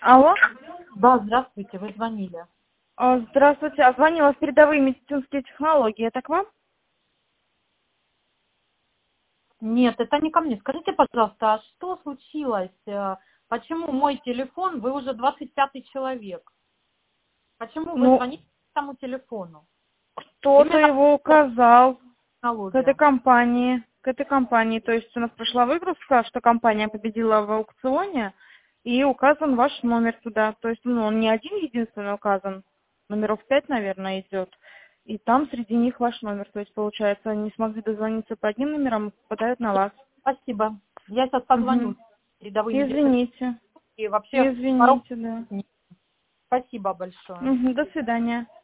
Алло? Да, здравствуйте, вы звонили. Здравствуйте. Звонила в передовые медицинские технологии. Это к вам? Нет, это не ко мне. Скажите, пожалуйста, а что случилось? Почему мой телефон, вы уже 25-й человек? Почему вы Ну, звоните к этому телефону? кто-то Именно его по указал к этой технологиям. компании. К этой компании. То есть у нас прошла выгрузка, что компания победила в аукционе, и указан ваш номер туда. То есть, он не один единственный указан. Номеров 5, наверное, идет. И там среди них ваш номер. То есть, получается, они не смогли дозвониться по одним номерам, и попадают на вас. Спасибо. Я сейчас Угу. позвоню в передовые медицинские Извините. и вообще Извините, да. Спасибо большое. До свидания.